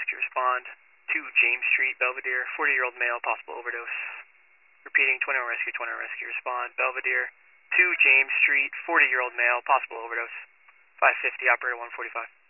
rescue, respond. 2 James Street, Belvedere, 40-year-old male, possible overdose. Repeating, 20-hour rescue, respond. Belvedere, 2 James Street, 40-year-old male, possible overdose. 550, operator 145.